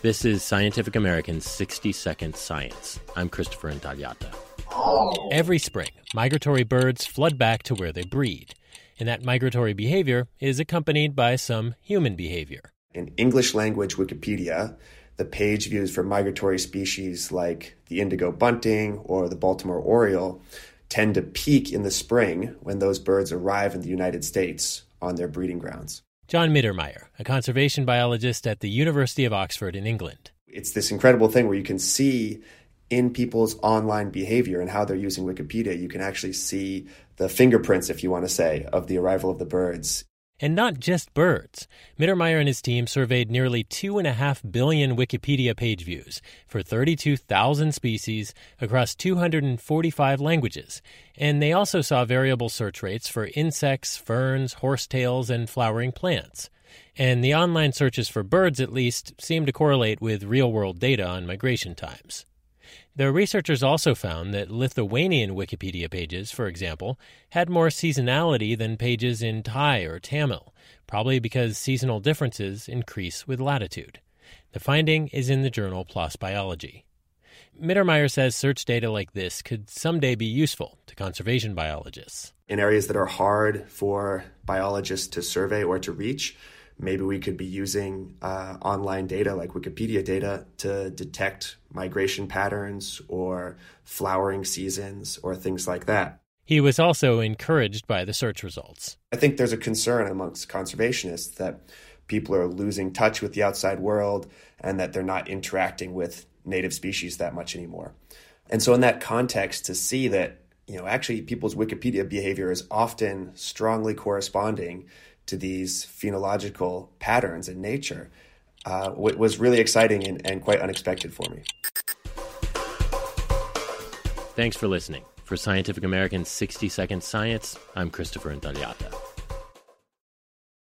This is Scientific American's 60-Second Science. I'm Christopher Intagliata. Every spring, migratory birds flood back to where they breed, and that migratory behavior is accompanied by some human behavior. In English language Wikipedia, the page views for migratory species like the indigo bunting or the Baltimore oriole tend to peak in the spring when those birds arrive in the United States on their breeding grounds. John Mittermeier, a conservation biologist at the University of Oxford in England. It's this incredible thing where you can see in people's online behavior and how they're using Wikipedia, you can actually see the fingerprints, if you want to say, of the arrival of the birds. And not just birds. Mittermeier and his team surveyed nearly 2.5 billion Wikipedia page views for 32,000 species across 245 languages. And they also saw variable search rates for insects, ferns, horsetails, and flowering plants. And the online searches for birds, at least, seem to correlate with real-world data on migration times. The researchers also found that Lithuanian Wikipedia pages, for example, had more seasonality than pages in Thai or Tamil, probably because seasonal differences increase with latitude. The finding is in the journal PLOS Biology. Mittermeier says search data like this could someday be useful to conservation biologists. In areas that are hard for biologists to survey or to reach, maybe we could be using online data like Wikipedia data to detect migration patterns or flowering seasons or things like that. He was also encouraged by the search results. I think there's a concern amongst conservationists that people are losing touch with the outside world and that they're not interacting with native species that much anymore. And so in that context, to see that, actually people's Wikipedia behavior is often strongly corresponding to these phenological patterns in nature was really exciting and quite unexpected for me. Thanks for listening. For Scientific American's 60-Second Science, I'm Christopher Intagliata.